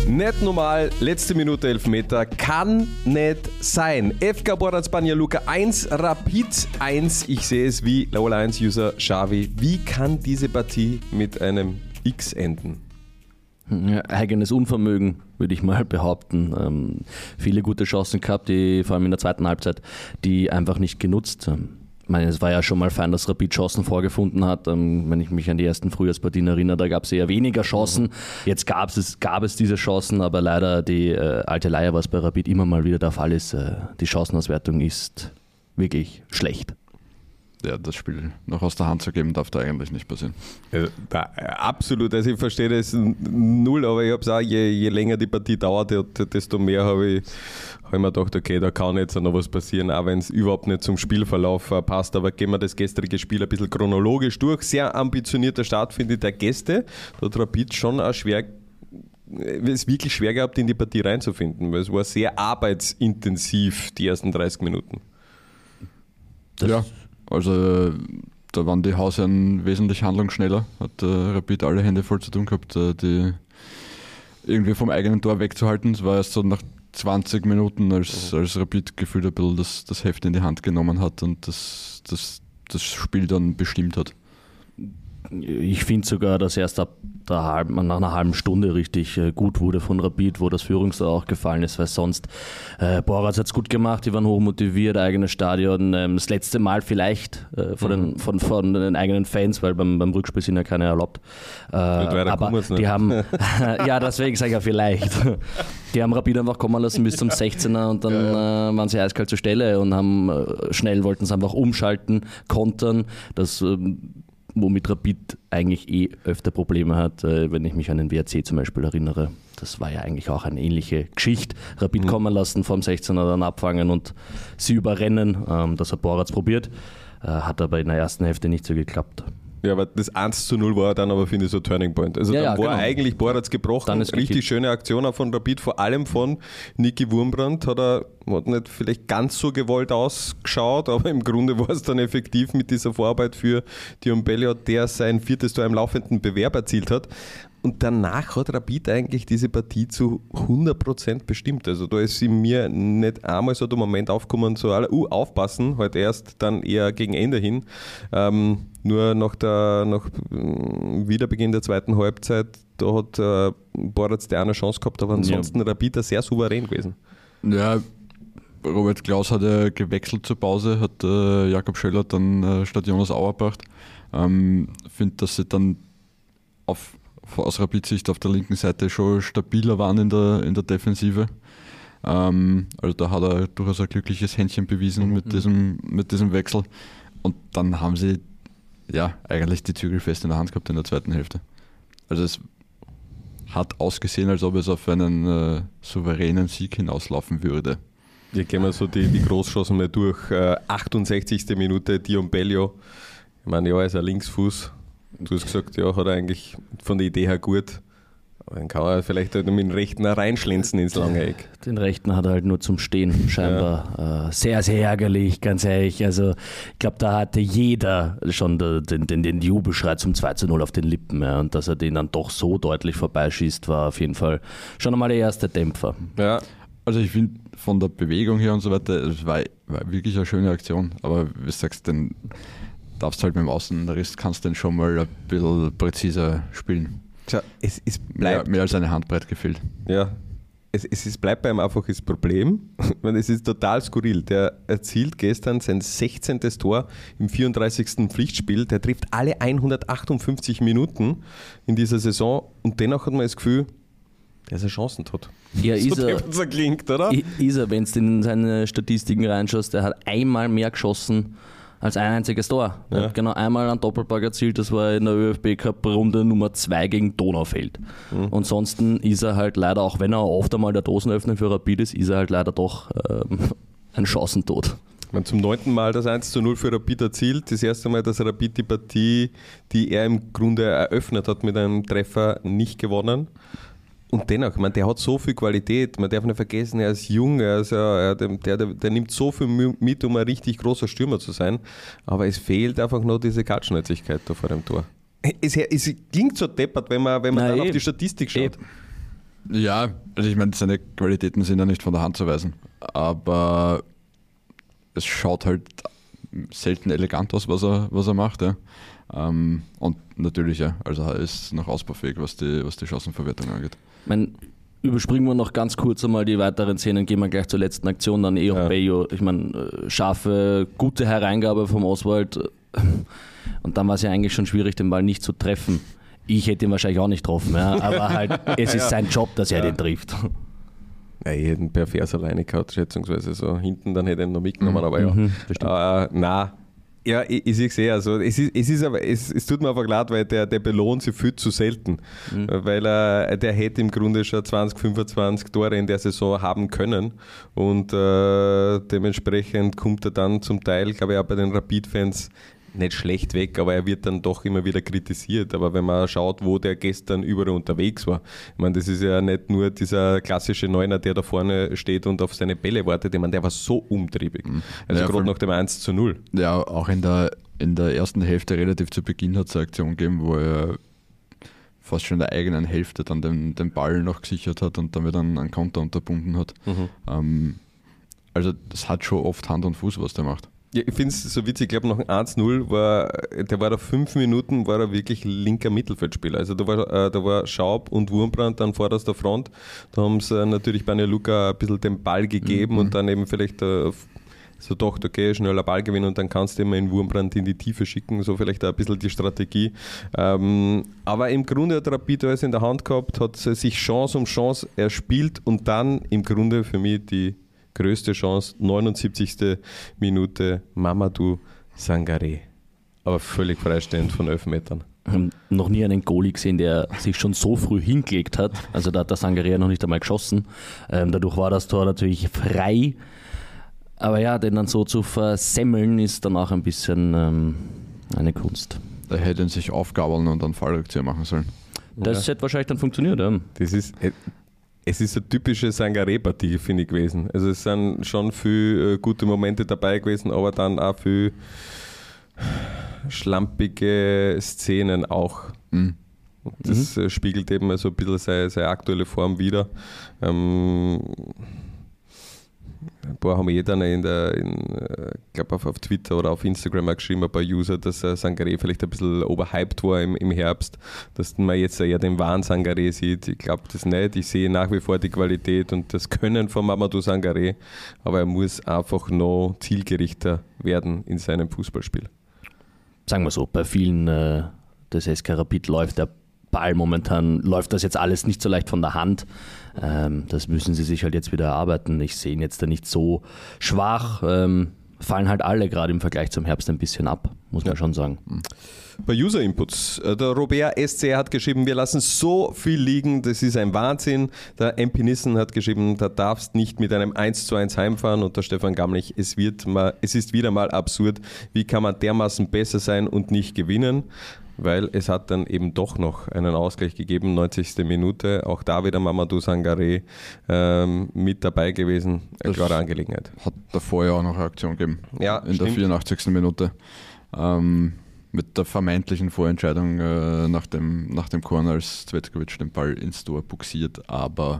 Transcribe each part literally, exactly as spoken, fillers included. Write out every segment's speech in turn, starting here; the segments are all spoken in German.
Nicht normal, letzte Minute Elfmeter, kann nicht sein. F K Borac Banja Luka eins, Rapid eins. Ich sehe es wie Level eins User Xavi. Wie kann diese Partie mit einem X enden? Ja, eigenes Unvermögen, würde ich mal behaupten. Ähm, viele gute Chancen gehabt, die vor allem in der zweiten Halbzeit, die einfach nicht genutzt haben. Ich meine, es war ja schon mal fein, dass Rapid Chancen vorgefunden hat. Ähm, wenn ich mich an die ersten Frühjahrspartien erinnere, da gab es eher weniger Chancen. Mhm. Jetzt gab es, gab es diese Chancen, aber leider die äh, alte Leier, was bei Rapid immer mal wieder der Fall ist, äh, die Chancenauswertung ist wirklich schlecht. Ja, das Spiel noch aus der Hand zu geben, darf da eigentlich nicht passieren. Also, da, absolut, also ich verstehe das null, aber ich habe es auch, je, je länger die Partie dauert, desto mehr habe ich, hab ich mir gedacht, okay, da kann jetzt noch was passieren, auch wenn es überhaupt nicht zum Spielverlauf passt. Aber gehen wir das gestrige Spiel ein bisschen chronologisch durch. Sehr ambitionierter Start, finde ich, der Gäste. Da hat Rapid schon auch schwer, es ist wirklich schwer gehabt, in die Partie reinzufinden, weil es war sehr arbeitsintensiv, die ersten dreißig Minuten. Das ja. Also da waren die Hausherren wesentlich handlungsschneller, hat äh, Rapid alle Hände voll zu tun gehabt, äh, die irgendwie vom eigenen Tor wegzuhalten. Es war erst so nach zwanzig Minuten, als, als Rapid gefühlt ein bisschen das, das Heft in die Hand genommen hat und das, das, das Spiel dann bestimmt hat. Ich finde sogar, dass erst ab der halben, nach einer halben Stunde richtig äh, gut wurde von Rapid, wo das Führungstor auch gefallen ist, weil sonst äh, Borac hat es gut gemacht, die waren hochmotiviert, eigenes Stadion, ähm, das letzte Mal vielleicht äh, von, den, von, von den eigenen Fans, weil beim, beim Rückspiel sind ja keine erlaubt. Äh, aber die haben, ja, deswegen sage ich ja vielleicht, die haben Rapid einfach kommen lassen bis zum sechzehner und dann ja, ja. Äh, waren sie eiskalt zur Stelle und haben äh, schnell, wollten es einfach umschalten, kontern, das äh, womit Rapid eigentlich eh öfter Probleme hat, wenn ich mich an den W R C zum Beispiel erinnere. Das war ja eigentlich auch eine ähnliche Geschichte. Rapid mhm. kommen lassen, vom sechzehner dann abfangen und sie überrennen. Das hat Borac probiert, hat aber in der ersten Hälfte nicht so geklappt. Ja, aber das eins zu null war dann aber, finde ich, so ein Turning Point. Also ja, dann ja, war genau. eigentlich Borac gebrochen. Dann ist richtig gekippt. Schöne Aktion auch von Rapid, vor allem von Niki Wurmbrand. Hat er hat nicht vielleicht ganz so gewollt ausgeschaut, aber im Grunde war es dann effektiv mit dieser Vorarbeit für Dion Bello, der sein viertes Tor im laufenden Bewerb erzielt hat. Und danach hat Rapid eigentlich diese Partie zu hundert Prozent bestimmt. Also da ist in mir nicht einmal so der Moment aufgekommen, so alle, uh, aufpassen, halt erst dann eher gegen Ende hin. Ähm, nur nach, der, nach Wiederbeginn der zweiten Halbzeit, da hat äh, Borac die eine Chance gehabt, aber ansonsten ja. Rapid sehr souverän gewesen. Ja, Robert Klaus hat ja gewechselt zur Pause, hat äh, Jakob Schöller dann äh, statt Jonas Auerbach. Ähm, finde, dass sie dann auf aus Rapid-Sicht auf der linken Seite schon stabiler waren in der, in der Defensive. Ähm, also da hat er durchaus ein glückliches Händchen bewiesen mhm. mit, diesem, mit diesem Wechsel. Und dann haben sie ja eigentlich die Zügel fest in der Hand gehabt in der zweiten Hälfte. Also es hat ausgesehen, als ob es auf einen äh, souveränen Sieg hinauslaufen würde. Hier gehen wir so die, die Großchancen mal durch. Äh, achtundsechzigste Minute, Dion Bello. Ich meine, ja, er ist ein Linksfuß. Du hast gesagt, ja, hat er eigentlich von der Idee her gut. Aber dann kann er vielleicht halt mit dem Rechten reinschlänzen ins lange Eck. Den Rechten hat er halt nur zum Stehen, scheinbar. Ja. Äh, sehr, sehr ärgerlich, ganz ehrlich. Also ich glaube, da hatte jeder schon den, den, den Jubelschrei zum zwei zu null auf den Lippen. Ja. Und dass er den dann doch so deutlich vorbeischießt, war auf jeden Fall schon einmal der erste Dämpfer. Ja. Also ich finde von der Bewegung her und so weiter, es war, war wirklich eine schöne Aktion. Aber wie du sagst, den darfst halt mit dem Außenriss, kannst du den schon mal ein bisschen präziser spielen. Schau, es, es bleibt mehr, mehr als eine Handbreit gefehlt. Ja, es, es ist, bleibt bei ihm einfach das Problem. Es ist total skurril. Der erzielt gestern sein sechzehntes Tor im vierunddreißigsten Pflichtspiel. Der trifft alle hundertachtundfünfzig Minuten in dieser Saison und dennoch hat man das Gefühl, der ist ein Chancentod. Ja, so ist er, so klingt, oder? Ist er, wenn du in seine Statistiken reinschaust, der hat einmal mehr geschossen als ein einziges Tor. Er ja. hat genau einmal einen Doppelpack erzielt, das war in der ÖFB Cup Runde Nummer zwei gegen Donaufeld. Mhm. Ansonsten ist er halt leider, auch wenn er oft einmal der Dosenöffner für Rapid ist, ist er halt leider doch ähm, ein Chancentod. Man zum neunten Mal das eins zu null für Rapid erzielt. Das erste Mal, dass Rapid die Partie, die er im Grunde eröffnet hat, mit einem Treffer nicht gewonnen. Und dennoch, ich meine, der hat so viel Qualität, man darf nicht vergessen, er ist jung, er ist, er, der, der, der nimmt so viel mit, um ein richtig großer Stürmer zu sein, aber es fehlt einfach nur diese Kaltschnäuzigkeit da vor dem Tor. Es, es klingt so deppert, wenn man, wenn man Nein, dann eh, auf die Statistik schaut. Eh. Ja, also ich meine, seine Qualitäten sind ja nicht von der Hand zu weisen, aber es schaut halt selten elegant aus, was er, was er macht. Ja. Ähm, und natürlich, ja, also er ist noch ausbaufähig, was die, was die Chancenverwertung angeht. Ich meine, überspringen wir noch ganz kurz einmal die weiteren Szenen, gehen wir gleich zur letzten Aktion, dann eh Ja. Bello. Ich meine, scharfe, gute Hereingabe vom Oswald und dann war es ja eigentlich schon schwierig, den Ball nicht zu treffen. Ich hätte ihn wahrscheinlich auch nicht getroffen, ja, aber halt, es ist sein Job, dass er Ja. den trifft. Ja, ich hätte ihn per Vers alleine gehabt, schätzungsweise so hinten, dann hätte ich ihn noch mitgenommen, aber ja. Mhm, bestimmt. Äh, nein. Ja, ich, ich sehe es eh. Also es, ist, es, ist aber, es, es tut mir einfach leid, weil der, der belohnt sich viel zu selten. Mhm. Weil er, der hätte im Grunde schon zwanzig, fünfundzwanzig Tore in der Saison haben können. Und äh, dementsprechend kommt er dann zum Teil, glaube ich, auch bei den Rapid-Fans nicht schlecht weg, aber er wird dann doch immer wieder kritisiert. Aber wenn man schaut, wo der gestern überall unterwegs war, ich meine, das ist ja nicht nur dieser klassische Neuner, der da vorne steht und auf seine Bälle wartet. Ich meine, der war so umtriebig. Also Ja, gerade voll. nach dem eins zu null. Ja, auch in der, in der ersten Hälfte relativ zu Beginn hat es eine Aktion gegeben, wo er fast schon in der eigenen Hälfte dann den, den Ball noch gesichert hat und damit einen, einen Konter unterbunden hat. Mhm. Ähm, also das hat schon oft Hand und Fuß, was der macht. Ja, ich finde es so witzig, ich glaube nach dem eins null war, der war da fünf Minuten, war er wirklich linker Mittelfeldspieler. Also da war, äh, da war Schaub und Wurmbrand dann vorderster Front. Da haben sie äh, natürlich bei Luca ein bisschen den Ball gegeben Mhm. und dann eben vielleicht äh, so gedacht, okay, schneller Ball gewinnen und dann kannst du immer in Wurmbrand in die Tiefe schicken, so vielleicht auch ein bisschen die Strategie. Ähm, aber im Grunde hat Rapid alles in der Hand gehabt, hat sich Chance um Chance erspielt und dann im Grunde für mich die größte Chance, neunundsiebzigste Minute, Mamadou Sangaré. Aber völlig freistehend von elf Metern. Wir haben noch nie einen Goalie gesehen, der sich schon so früh hingelegt hat. Also da hat der Sangaré noch nicht einmal geschossen. Ähm, dadurch war das Tor natürlich frei. Aber ja, den dann so zu versemmeln, ist dann auch ein bisschen ähm, eine Kunst. Er hätte ihn sich aufgabeln und dann Fallrückzieher machen sollen. Das Ja. hätte wahrscheinlich dann funktioniert. Ja. Das ist, es ist eine typische Sangaré-Partie, finde ich, gewesen. Also es sind schon viele äh, gute Momente dabei gewesen, aber dann auch viele schlampige Szenen auch. Mhm. Und das äh, spiegelt eben so ein bisschen seine, seine aktuelle Form wider. Ähm, ein paar haben eh dann in der, in, äh, glaube auf, auf Twitter oder auf Instagram auch geschrieben, ein paar User, dass äh, Sangaré vielleicht ein bisschen overhyped war im, im Herbst, dass man jetzt eher den wahren Sangaré sieht. Ich glaube das nicht. Ich sehe nach wie vor die Qualität und das Können von Mamadou Sangaré, aber er muss einfach noch zielgerichter werden in seinem Fußballspiel. Sagen wir so, bei vielen äh, des S K Rapid läuft der Ball momentan, läuft das jetzt alles nicht so leicht von der Hand. Ähm, das müssen sie sich halt jetzt wieder erarbeiten. Ich sehe ihn jetzt da nicht so schwach. Ähm, fallen halt alle gerade im Vergleich zum Herbst ein bisschen ab, muss man Ja. schon sagen. Bei User Inputs, äh, der Robert S C hat geschrieben, wir lassen so viel liegen, das ist ein Wahnsinn. Der M P Nissen hat geschrieben, da darfst nicht mit einem eins zu eins heimfahren. Und der Stefan Gamlich, es, wird mal, es ist wieder mal absurd, wie kann man dermaßen besser sein und nicht gewinnen? Weil es hat dann eben doch noch einen Ausgleich gegeben, neunzigste Minute. Auch da wieder Mamadou Sangaré ähm, mit dabei gewesen. Eine Das klare Angelegenheit. Hat davor ja auch noch eine Aktion gegeben. Ja, in der stimmt. vierundachtzigsten Minute. Ähm, mit der vermeintlichen Vorentscheidung äh, nach dem, nach dem Korn, als Cvetkovic den Ball ins Tor buxiert, aber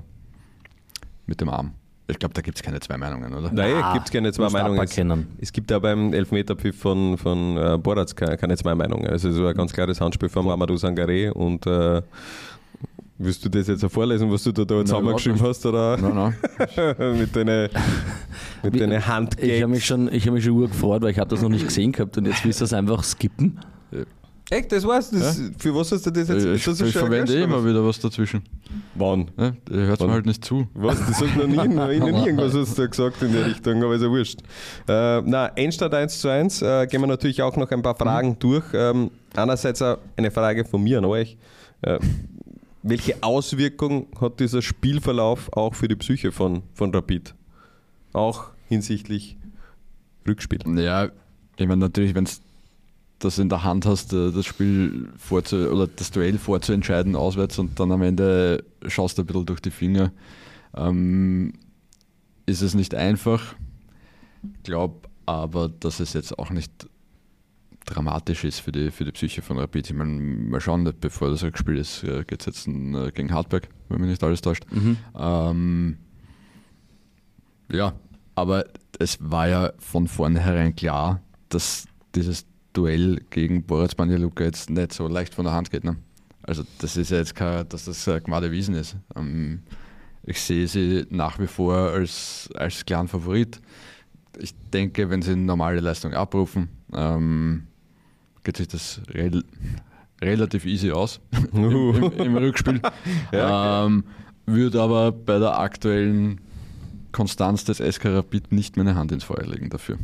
mit dem Arm. Ich glaube, da gibt es keine zwei Meinungen, oder? Nein, Ah, gibt es keine zwei musst Meinungen. Es, aberkennen. es gibt ja beim Elfmeterpfiff von, von äh, Boratz keine, keine zwei Meinungen. Also es war ein ganz klares Handspiel von Mamadou Sangaré und äh, willst du das jetzt auch vorlesen, was du da, da zusammengeschrieben hast? Oder? Nein, nein. mit deinen mit Wie- deine Handgags. Ich habe mich schon, ich hab mich schon urgefreut, weil ich habe das noch nicht gesehen gehabt und jetzt willst du das einfach skippen. Echt, das war's? Das, Für was hast du das jetzt? Ich, das ich verwende eh immer was? wieder was dazwischen. Wann? Ja, ihr hört Wann? mir halt nicht zu. Was? Das sagt noch nie, noch nie irgendwas hast du gesagt in der Richtung, aber ist ja wurscht. Äh, na, Endstand eins zu eins, äh, gehen wir natürlich auch noch ein paar Fragen mhm. durch. Ähm, einerseits auch eine Frage von mir an euch. Äh, welche Auswirkung hat dieser Spielverlauf auch für die Psyche von, von Rapid? Auch hinsichtlich Rückspiel. Ja, ich meine natürlich, wenn es das in der Hand hast, das Spiel vorzu oder das Duell vorzuentscheiden auswärts und dann am Ende schaust du ein bisschen durch die Finger, ähm, ist es nicht einfach. Ich glaube aber, dass es jetzt auch nicht dramatisch ist für die, für die Psyche von Rapid. Ich meine, mal schauen, bevor das Rückspiel ist, geht es jetzt äh, gegen Hartberg, wenn mich nicht alles täuscht. Mhm. Ähm, ja, aber es war ja von vornherein klar, dass dieses Duell gegen Borac Banja Luka jetzt nicht so leicht von der Hand geht. Ne? Also das ist ja jetzt kein, dass das klar erwiesen ist. Ähm, ich sehe sie nach wie vor als, als klaren Favorit. Ich denke, wenn sie eine normale Leistung abrufen, ähm, geht sich das rel- relativ easy aus im, im, im Rückspiel. Ja, okay. ähm, würde aber bei der aktuellen Konstanz des S K Rapid nicht meine Hand ins Feuer legen dafür.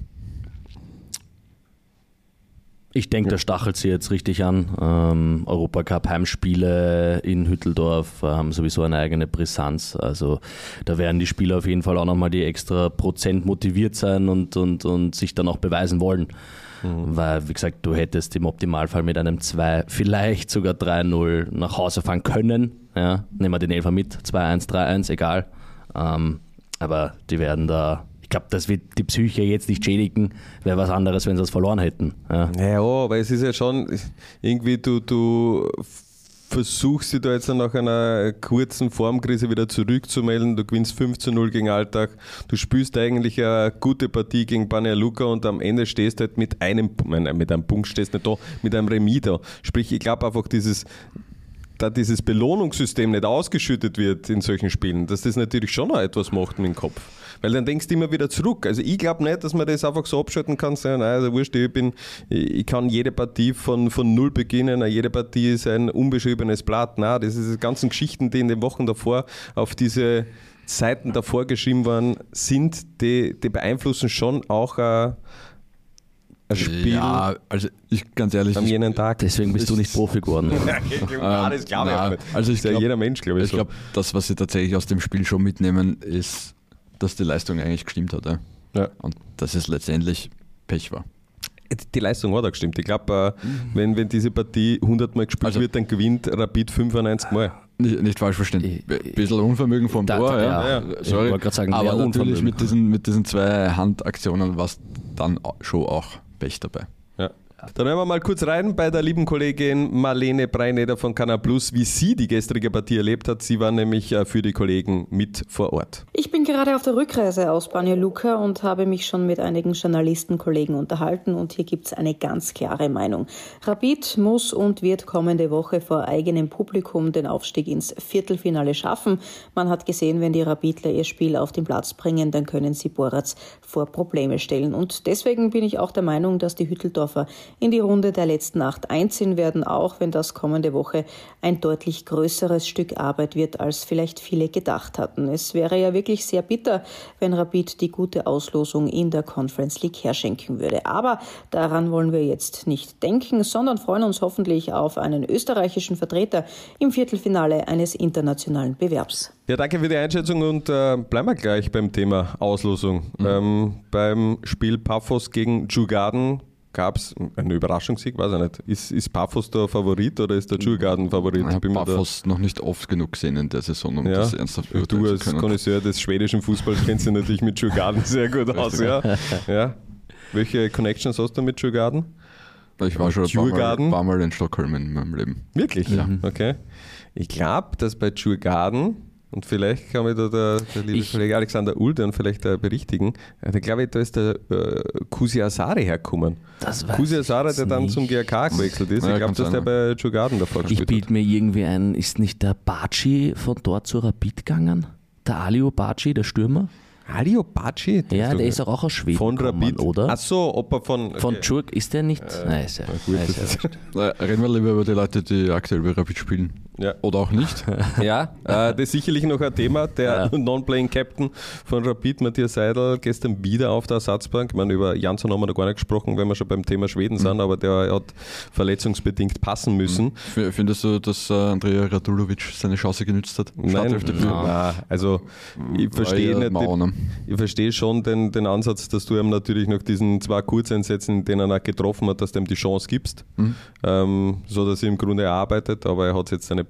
Ich denke, da stachelt sie jetzt richtig an. Ähm, Europacup-Heimspiele in Hütteldorf haben sowieso eine eigene Brisanz. Also da werden die Spieler auf jeden Fall auch nochmal die extra Prozent motiviert sein und, und, und sich dann auch beweisen wollen. Mhm. Weil, wie gesagt, du hättest im Optimalfall mit einem zwei, vielleicht sogar drei null nach Hause fahren können. Ja, nehmen wir den Elfer mit, zwei eins, drei eins, egal. Ähm, aber die werden da... Ich glaube, das wird die Psyche jetzt nicht schädigen, wäre was anderes, wenn sie es verloren hätten. Ja. ja, aber es ist ja schon irgendwie, du, du versuchst dich da jetzt nach einer kurzen Formkrise wieder zurückzumelden. Du gewinnst fünf zu null gegen Alltag. Du spielst eigentlich eine gute Partie gegen Banja Luka und am Ende stehst du halt mit einem, nein, mit einem Punkt stehst du nicht da, mit einem Remis da. Sprich, ich glaube einfach dieses... da dieses Belohnungssystem nicht ausgeschüttet wird in solchen Spielen, dass das natürlich schon noch etwas macht mit dem Kopf. Weil dann denkst du immer wieder zurück. Also ich glaube nicht, dass man das einfach so abschalten kann, sagen, nein, also wurscht, ich bin, ich kann jede Partie von, von null beginnen, jede Partie ist ein unbeschriebenes Blatt. Nein, das ist die ganzen Geschichten, die in den Wochen davor auf diese Seiten davor geschrieben worden sind, die, die beeinflussen schon auch ein Spiel. Ja, also ich ganz ehrlich. Am jenen Tag. Deswegen bist du nicht Profi geworden. Ja, das glaube ich auch nicht. Also ich das ist ja jeder Mensch, glaube ich. Ich so. glaube, das, was sie tatsächlich aus dem Spiel schon mitnehmen, ist, dass die Leistung eigentlich gestimmt hat. Ja? Ja. Und dass es letztendlich Pech war. Die Leistung hat auch gestimmt. Ich glaube, mhm. wenn, wenn diese Partie hundert Mal gespielt also, wird, dann gewinnt Rapid fünfundneunzig Mal. Nicht, nicht falsch verstanden. Ein bisschen Unvermögen vom da, Tor. Da, ja. Ja, ja. Sorry. Ich wollte gerade sagen, aber natürlich mit diesen, mit diesen zwei Handaktionen war es dann schon auch Pech dabei. Ja. Dann hören wir mal kurz rein bei der lieben Kollegin Marlene Breineder von Kanal Plus, wie sie die gestrige Partie erlebt hat. Sie war nämlich für die Kollegen mit vor Ort. Ich bin gerade auf der Rückreise aus Banja Luka und habe mich schon mit einigen Journalistenkollegen unterhalten und hier gibt es eine ganz klare Meinung. Rapid muss und wird kommende Woche vor eigenem Publikum den Aufstieg ins Viertelfinale schaffen. Man hat gesehen, wenn die Rapidler ihr Spiel auf den Platz bringen, dann können sie Borac vor Probleme stellen. Und deswegen bin ich auch der Meinung, dass die Hütteldorfer in die Runde der letzten acht einziehen werden, auch wenn das kommende Woche ein deutlich größeres Stück Arbeit wird, als vielleicht viele gedacht hatten. Es wäre ja wirklich sehr bitter, wenn Rapid die gute Auslosung in der Conference League herschenken würde. Aber daran wollen wir jetzt nicht denken, sondern freuen uns hoffentlich auf einen österreichischen Vertreter im Viertelfinale eines internationalen Bewerbs. Ja, danke für die Einschätzung und äh, bleiben wir gleich beim Thema Auslosung. Mhm. Ähm, beim Spiel Paphos gegen Djurgården gab es einen Überraschungssieg, weiß ich nicht. Ist, ist Paphos der Favorit oder ist der Djurgården Favorit? Ich habe Paphos noch nicht oft genug gesehen in der Saison, um ja, das ernsthaft beurteilen zu können. Du als Connoisseur des schwedischen Fußballs kennst dich natürlich mit Djurgården sehr gut aus. Ja. Ja. Welche Connections hast du mit Djurgården? Ich war schon ein paar Mal, paar Mal in Stockholm in meinem Leben. Wirklich? Ja. Okay. Ich glaube, dass bei Djurgården, und vielleicht kann mir da der, der liebe ich, Kollege Alexander Uhl dann vielleicht äh, berichtigen, da glaube ich, da ist der äh, Kusi Asari hergekommen. Kusi Asari, der dann nicht. zum G A K gewechselt ist. Ja, ich glaube, dass der bei Djurgården davor gespielt hat. Ich biete mir irgendwie ein, ist nicht der Baci von dort zu Rapid gegangen? Der Alio Baci, der Stürmer? Alio Baci? Ja, der ist auch, auch aus Schweden von Rapid, oder? Ach so, ob er von... Okay. Von Djurg, ist der nicht? Äh, Nein, ist ja, gut, ist ja reden wir lieber über die Leute, die aktuell bei Rapid spielen. Ja. Oder auch nicht. Ja, äh, das ist sicherlich noch ein Thema. Der ja. Non-Playing Captain von Rapid, Matthias Seidel, gestern wieder auf der Ersatzbank. Ich meine, über Jansson haben wir noch gar nicht gesprochen, wenn wir schon beim Thema Schweden sind, mhm. aber der hat verletzungsbedingt passen müssen. Mhm. Findest du, dass äh, Andrea Radulovic seine Chance genutzt hat? Nein, nein, also ich verstehe nicht, den, ich verstehe schon den, den Ansatz, dass du ihm natürlich nach diesen zwei Kurzeinsätzen, in denen er getroffen hat, dass du ihm die Chance gibst, mhm. ähm, so dass er im Grunde arbeitet, aber er hat es jetzt nicht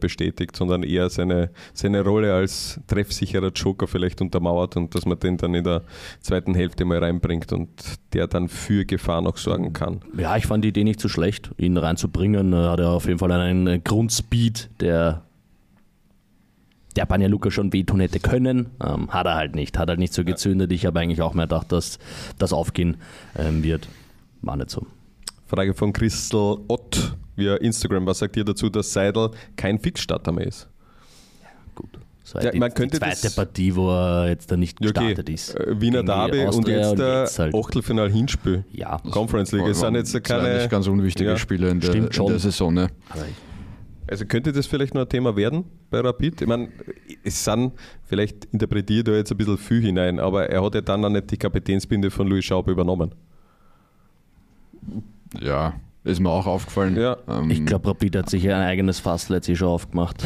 bestätigt, sondern eher seine, seine Rolle als treffsicherer Joker vielleicht untermauert und dass man den dann in der zweiten Hälfte mal reinbringt und der dann für Gefahr noch sorgen kann. Ja, ich fand die Idee nicht so schlecht, ihn reinzubringen. Er hat ja auf jeden Fall einen Grundspeed, der der Banja Luka schon wehtun hätte können. Ähm, hat er halt nicht. Hat halt nicht so gezündet. Ich habe eigentlich auch mehr gedacht, dass das aufgehen ähm, wird. War nicht so. Frage von Christel Ott via Instagram. Was sagt ihr dazu, dass Seidel kein Fixstarter mehr ist? Ja, gut. So ja, die, man könnte die zweite das, Partie, wo er jetzt da nicht gestartet okay. ist. Wiener Derby und jetzt der halt. Achtelfinal-Hinspiel. Ja. Conference League. Es sind jetzt keine nicht ganz unwichtige ja. Spiele in der, in der Saison. Ne? Also könnte das vielleicht noch ein Thema werden bei Rapid? Ich meine, es sind, vielleicht interpretiert er jetzt ein bisschen viel hinein, aber er hat ja dann auch nicht die Kapitänsbinde von Louis Schaub übernommen. Ja, ist mir auch aufgefallen. Ja. Ähm, Ich glaube, Rapid hat sich ein eigenes Fass letztlich schon aufgemacht.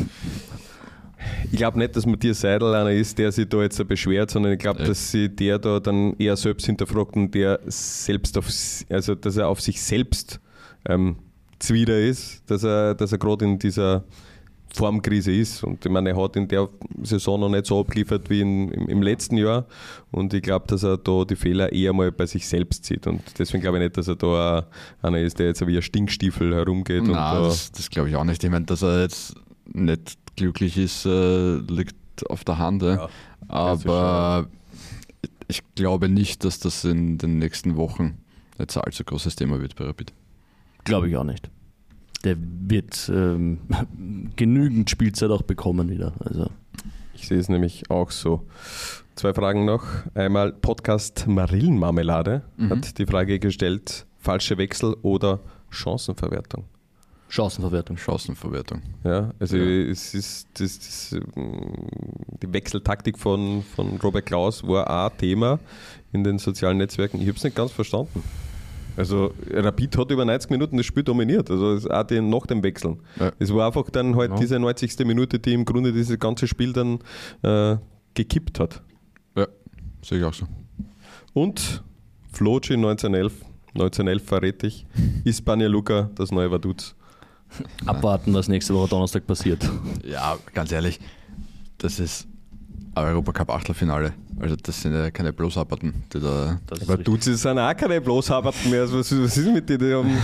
Ich glaube nicht, dass Matthias Seidel einer ist, der sich da jetzt beschwert, sondern ich glaube, ja. dass sich der da dann eher selbst hinterfragt und der selbst auf, also dass er auf sich selbst ähm, zwider ist, dass er, dass er gerade in dieser Formkrise ist. Und ich meine, er hat in der Saison noch nicht so abgeliefert wie in, im, im letzten Jahr. Und ich glaube, dass er da die Fehler eher mal bei sich selbst sieht. Und deswegen glaube ich nicht, dass er da einer ist, der jetzt wie ein Stinkstiefel herumgeht. Nein, und da das, das glaube ich auch nicht. Ich meine, dass er jetzt nicht glücklich ist, äh, liegt auf der Hand. Äh. Ja, aber ich glaube nicht, dass das in den nächsten Wochen jetzt ein allzu großes Thema wird bei Rapid. Glaube ich auch nicht. Der wird ähm, genügend Spielzeit auch bekommen wieder. Also. Ich sehe es nämlich auch so. Zwei Fragen noch. Einmal Podcast Marillenmarmelade mhm. hat die Frage gestellt, falsche Wechsel oder Chancenverwertung? Chancenverwertung. Chancenverwertung. Ja, also Ja. es ist das, das, die Wechseltaktik von, von Robert Klaus war auch ein Thema in den sozialen Netzwerken. Ich habe es nicht ganz verstanden. Also Rapid hat über neunzig Minuten das Spiel dominiert, also auch den, nach dem Wechseln. Ja. Es war einfach dann halt ja. diese neunzigste Minute, die im Grunde dieses ganze Spiel dann äh, gekippt hat. Ja, sehe ich auch so. Und Floci neunzehnhundertelf, neunzehnhundertelf verrät ich, ist Banja Luka das neue Vaduz? Abwarten, was nächste Woche Donnerstag passiert. Ja, ganz ehrlich, das ist Europacup-Achtelfinale. Also das sind ja keine Bloßarbeiten, die da... Aber du, das sind auch keine Bloßarbeiten mehr. Was, was ist mit dir? Die haben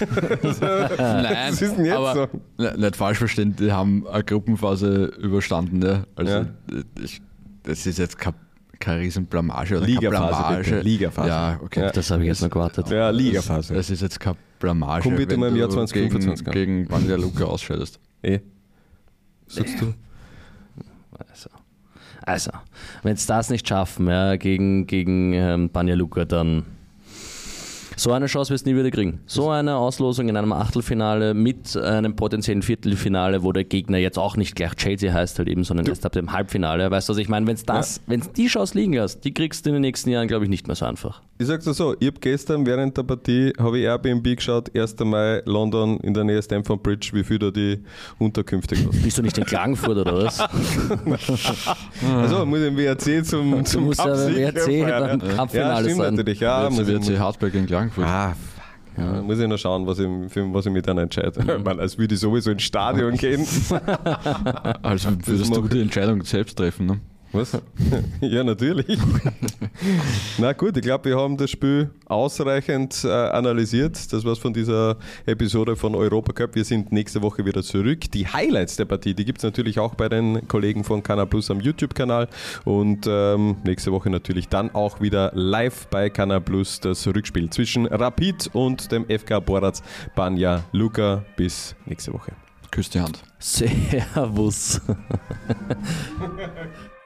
Nein, was ist denn jetzt aber so? Ne, nicht falsch verstehen, die haben eine Gruppenphase überstanden. Ja. Also ja. ich, das ist jetzt keine, keine Riesenblamage oder Ligaphase, keine Blamage. bitte. Ligaphase. Ja, okay. Ja. Das habe ich jetzt noch gewartet. Ja, Ligaphase. Das ist jetzt keine Blamage, Komm bitte wenn mal im Jahr du zwanzig fünfundzwanzig gegen, gegen Banja Luka ausscheidest. Eh. Sagst du? Also, also wenn es das nicht schaffen, ja, gegen, gegen ähm, Banja Luka, dann so eine Chance wirst du nie wieder kriegen. So eine Auslosung in einem Achtelfinale mit einem potenziellen Viertelfinale, wo der Gegner jetzt auch nicht gleich Chelsea heißt halt eben, sondern erst ab dem Halbfinale. Weißt du, was ich meine? Wenn es das, ja. wenn es die Chance liegen lässt, die kriegst du in den nächsten Jahren, glaube ich, nicht mehr so einfach. Ich sag's dir so, ich habe gestern während der Partie habe ich Airbnb geschaut, erster Mai, London in der Nähe Stamford Bridge, wie viel da die Unterkünfte kosten. Bist du nicht in Klagenfurt oder was? Also muss ich im W R C zum, zum du musst ja im W R C beim Kampffinale ja, sein. Natürlich. Ja, W R C Hartberg in Klagenfurt. Ah, fuck. Ja, muss ich noch schauen, was ich, für was ich mich dann entscheide. Ich meine, als würde ich sowieso ins Stadion gehen. Also würdest du die Entscheidung selbst treffen, ne? Was? Ja, natürlich. Na gut, ich glaube, wir haben das Spiel ausreichend äh, analysiert. Das war's von dieser Episode von Europacup. Wir sind nächste Woche wieder zurück. Die Highlights der Partie, die gibt es natürlich auch bei den Kollegen von Kanal Plus am YouTube-Kanal. Und ähm, nächste Woche natürlich dann auch wieder live bei Kanal Plus das Rückspiel zwischen Rapid und dem F K Boratz Banja Luka. Bis nächste Woche. Küss die Hand. Servus.